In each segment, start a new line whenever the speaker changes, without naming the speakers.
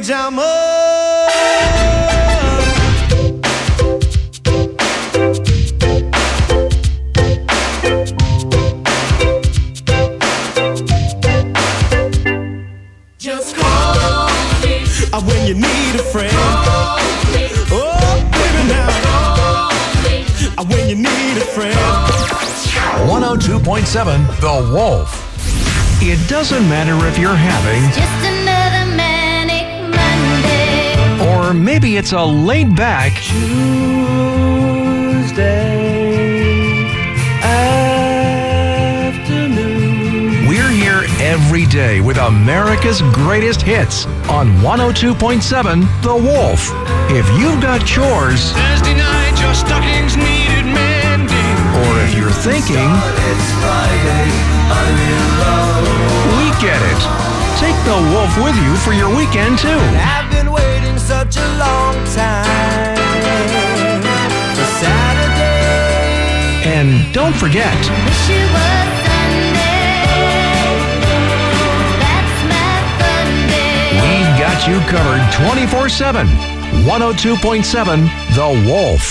pajamas.
Just call me
when you need a friend.
Call me.
Oh, baby, now.
Call me
when you need a friend.
102.7 The Wolf. It doesn't matter if you're having
Just another manic Monday.
or maybe it's a laid back
Tuesday afternoon.
We're here every day with America's greatest hits on 102.7 The Wolf. If you've got chores,
Thursday night, your stockings needed mending.
or if you're thinking,
It's Friday, I'm in love.
we get it. Take The Wolf with you for your weekend too.
I've been waiting such a long time for Saturday.
And don't forget,
Wish it was Sunday. That's my fun day.
we've got you covered 24/7. 102.7 The Wolf.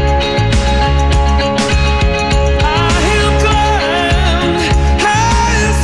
I am grand, high as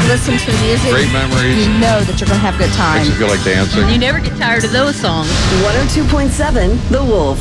listen to music,
Great memories.
you know that you're going to have a good time.
Makes you feel like dancing.
You never get tired of those songs.
102.7 The Wolf.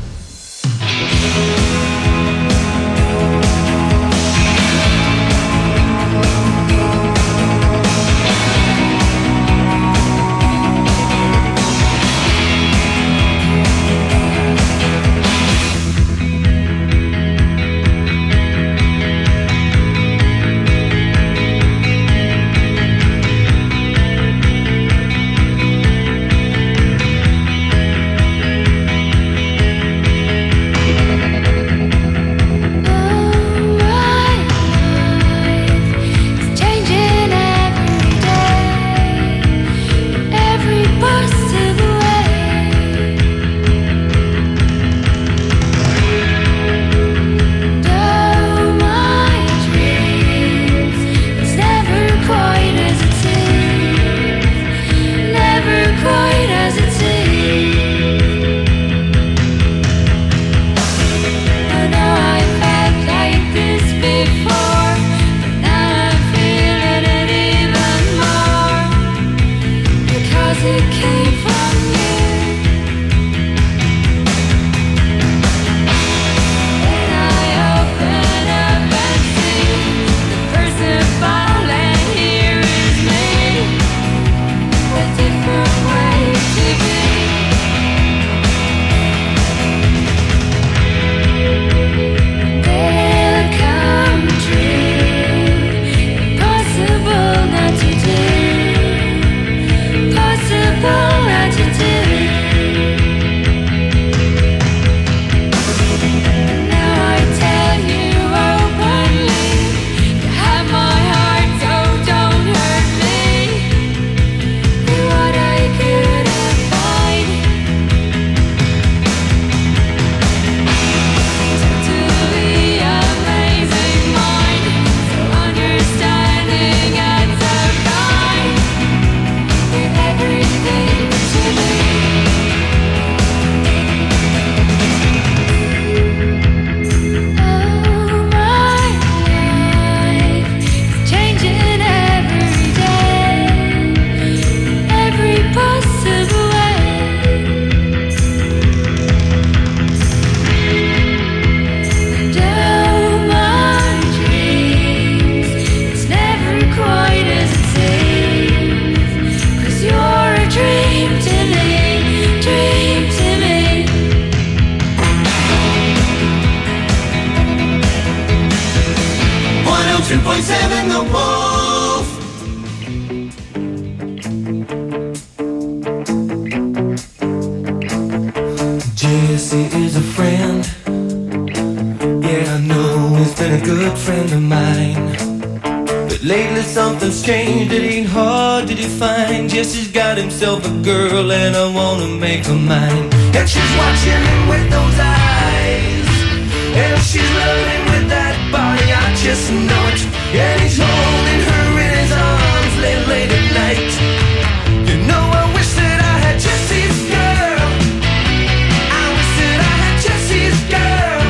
Jesse is a friend. Yeah, I know he's been a good friend of mine. But lately something's changed, it ain't hard to define. Jesse's got himself a girl and I wanna make her mine. And she's watching him with those eyes, and she's loving with that body, I just know it. And he's holding her in his arms late at night. You know I wish that I had Jesse's girl. I wish that I had Jesse's girl.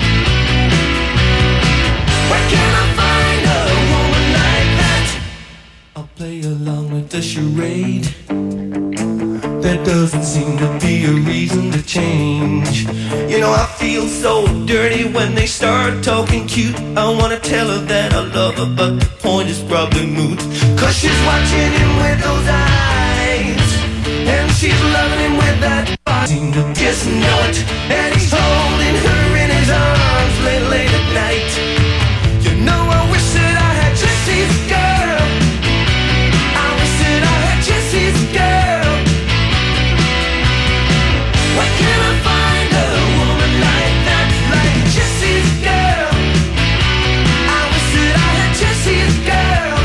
Where can I find a woman like that? I'll play along with the charade. There doesn't seem to be a reason to change. You know I feel so dirty when they start talking cute. I wanna tell her that I love her, but the point is probably moot. Cause she's watching him with those eyes, and she's loving him with that body. Seem to just know it. And he's holding her in his arms late at night. You know I wish that I had Jesse's girl. I wish that I had Jesse's girl. Where can I find a woman like that, like Jesse's girl? I wish that I had Jesse's girl.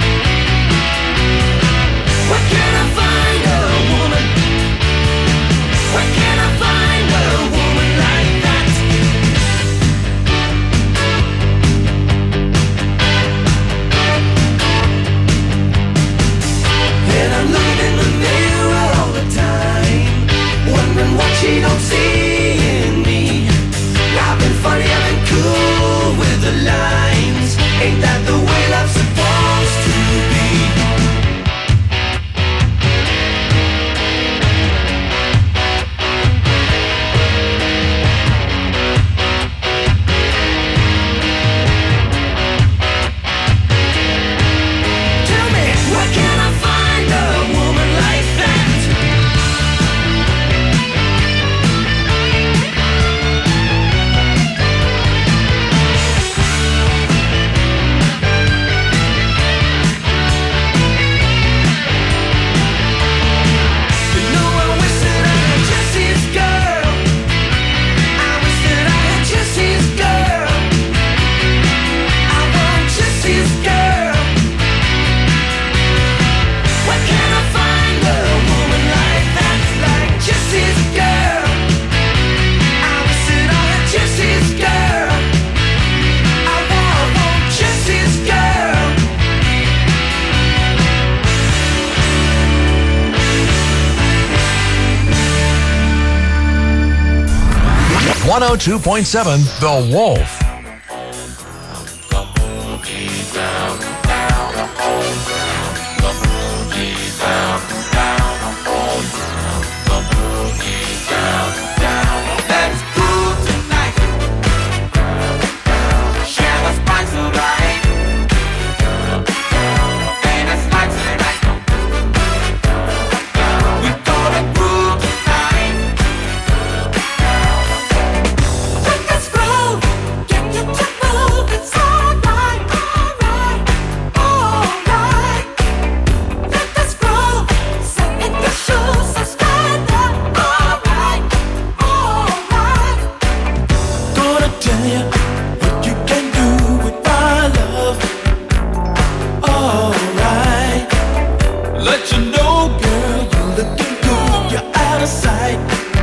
Where can I find a woman? Where can I find a woman like that?
102.7 The Wolf.
Let's groove tonight. Share the spice of life. And it's like tonight. We gonna groove tonight. Let us groove. Get you to move. It's alright, alright, alright. Let us groove. Set in your shoes, so stand up. Alright, alright. Gonna tell you what you can do with my love. Alright. Let you know, girl, you're looking good. You're out of sight.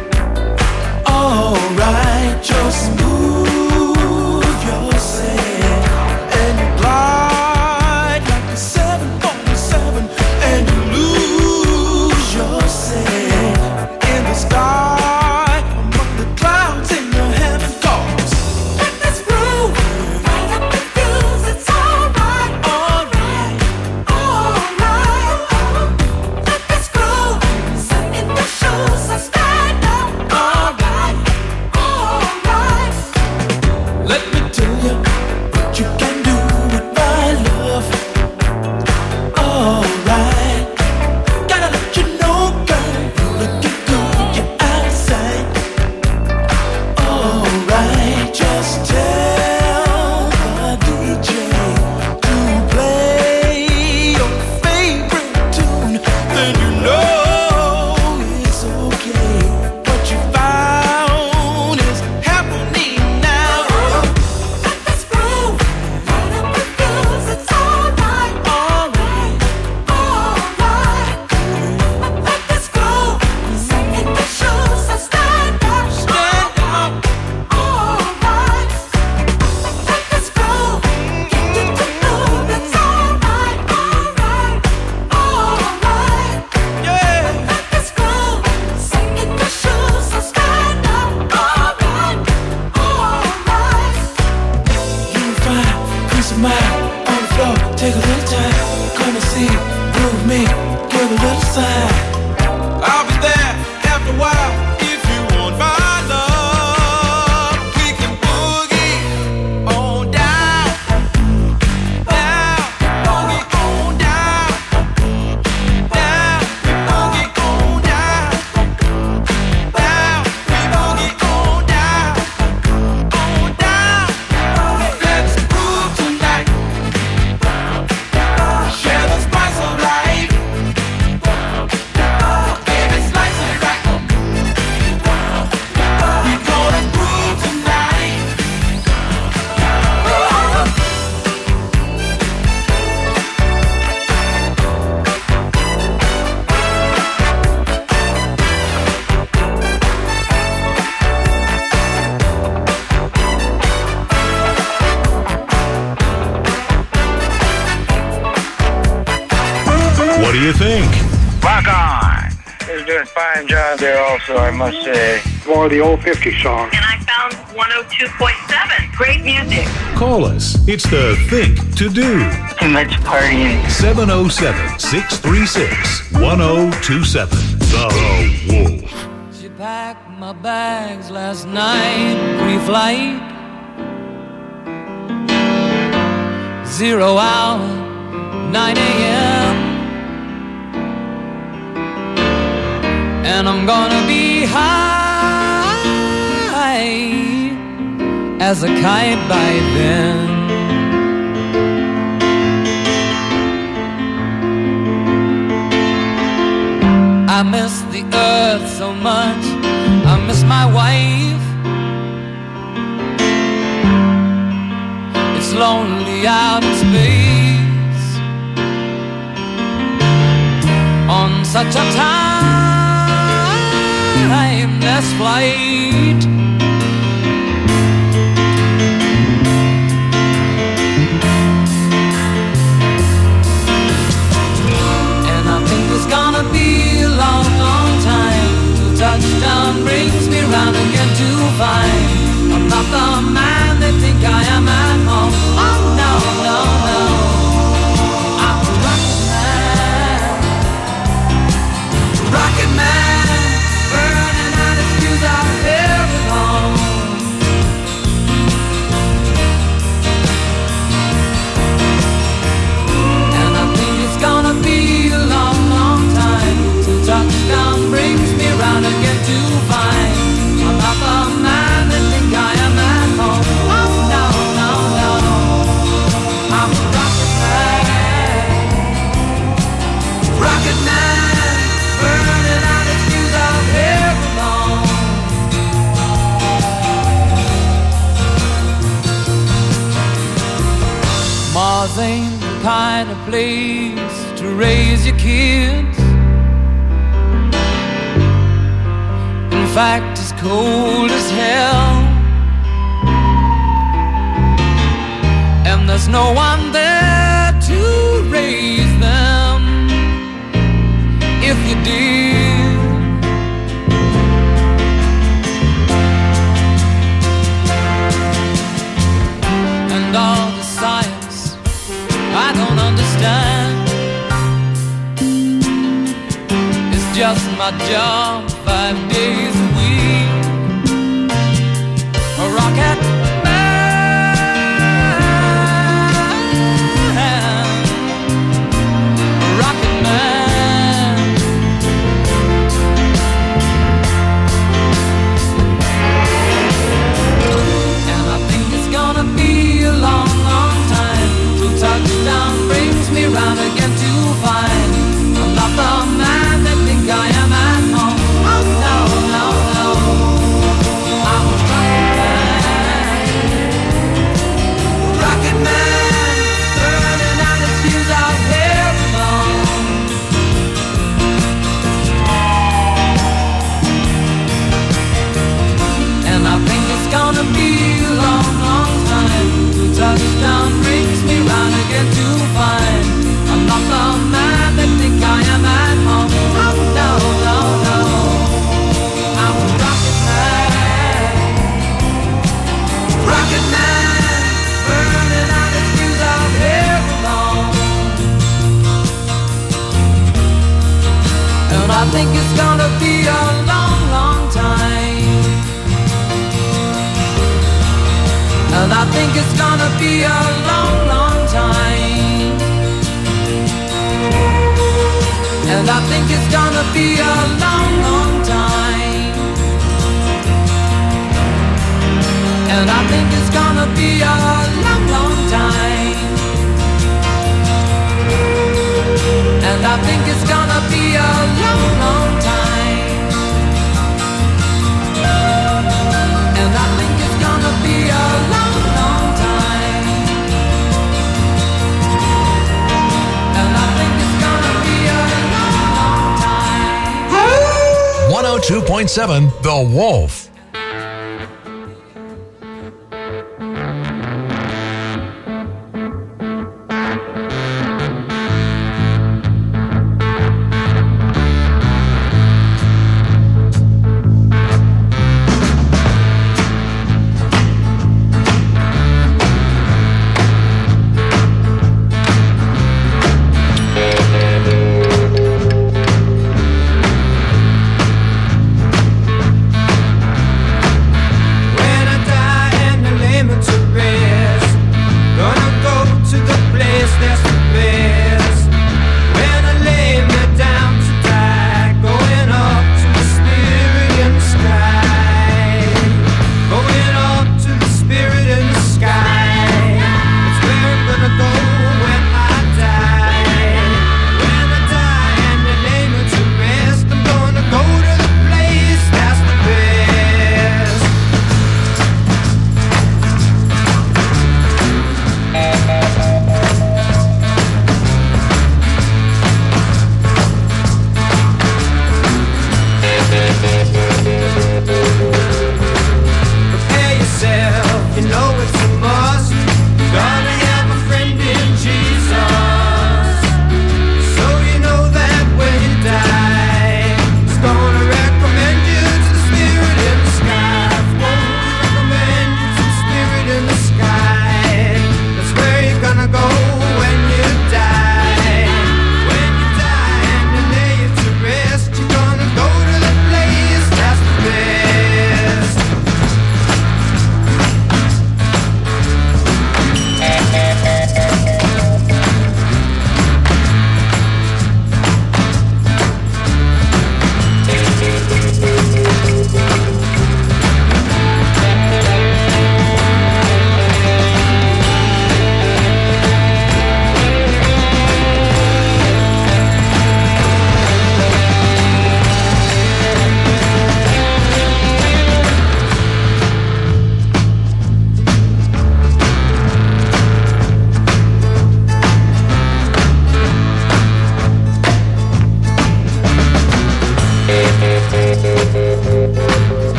Alright, just move yourself and you glide like a 747 and you lose yourself in the sky among the clouds in your heaven cause. Let this groove right up the fuse. It's alright, alright, alright. Let this groove set in your shoes, so stand up. Alright, alright. Let me tell you what you can do with my love. Alright. Gotta let you know, girl, you're looking good. You're out of sight. Alright, just tell the DJ to play your favorite tune. Then you know it's okay. What you found is happening now. Let this groove right up the fuse. It's alright, alright, alright. Let this groove set in your shoes, so stand up, stand up. Alright. Let this groove get you to move. It's alright, alright, alright. Yeah. Let this groove set in your shoes, so stand up. Alright, alright. Unify, peace of mind, on the floor, take a little time. Come and see, groove me, give a little sign. I'll be there after a while if you want my love. We can boogie on down, down, boogie on down, down, boogie on down, down, boogie on down, on down. Let's groove tonight. Share the spice of life. Baby, slice it right. We gonna groove tonight.
What do you think?
Rock on! They're doing a fine job there also, I must say.
More of the old 50 songs.
And I found 102.7. Great music.
Call us. It's the Think to Do.
Too much partying.
707-636-1027. The Wolf.
She packed my bags last night, pre-flight. 0 hour, 9 a.m. And I'm gonna be high as a kite by then. I miss the earth so much. I miss my wife. It's lonely out in space on such a timeless flight. And I think it's gonna be a long, long time till touchdown brings me round again to find Mars ain't the kind of place to raise your kids. In fact, it's cold as hell, and there's no one there to raise them if you did. And all the science I don't understand, it's just my job 5 days a week. A rocket man, a rocket man. And I think it's gonna be a long, long time till touchdown brings me round again to find I'm not the man that think I am at home. Oh no, no, no, I'm a rocket man, burning out his fuse out here alone. And I think it's gonna be a long, long time till touchdown brings me round again to find I'm not the man that think I am at home. Oh no, no, no, I'm a rocket man, burning out his fuse out here alone. And I think it's gonna be a long, long time. And I think it's gonna be a long, long time. And I think it's gonna be a long, long time. And I think it's gonna be a long, long time. And I think it's gonna be a long, long time. And I think it's gonna be a long, long time. And I think it's gonna be a long, long time.
102.7 The Wolf.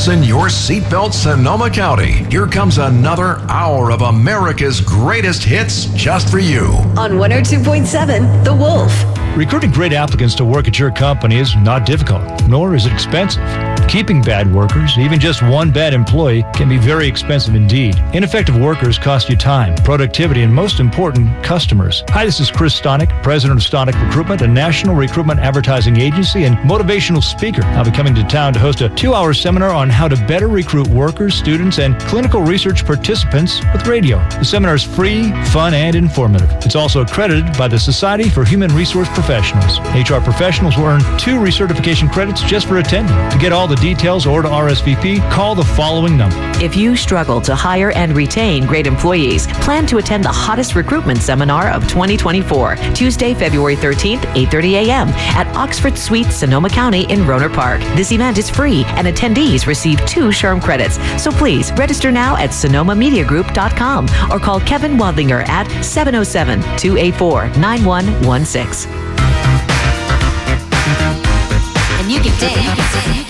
Fasten your seatbelt, Sonoma County. Here comes another hour of America's greatest hits just for you.
On 102.7 The Wolf.
Recruiting great applicants to work at your company is not difficult, nor is it expensive. Keeping bad workers, even just one bad employee, can be very expensive indeed. Ineffective workers cost you time, productivity, and most important, customers. Hi, this is Chris Stonick, president of Stonick Recruitment, a national recruitment advertising agency and motivational speaker. I'll be coming to town to host a 2-hour seminar on how to better recruit workers, students, and clinical research participants with radio. The seminar is free, fun, and informative. It's also accredited by the Society for Human Resource Professionals. HR professionals will earn 2 recertification credits just for attending. To get all the details or to RSVP, call the following number.
If you struggle to hire and retain great employees, plan to attend the hottest recruitment seminar of 2024, Tuesday, February 13th, 8:30 a.m. at Oxford Suite, Sonoma County in Rohnert Park. This event is free and attendees receive 2 SHRM credits. So please register now at sonomamediagroup.com or call Kevin Wadlinger at 707-284-9116.
And you can dance.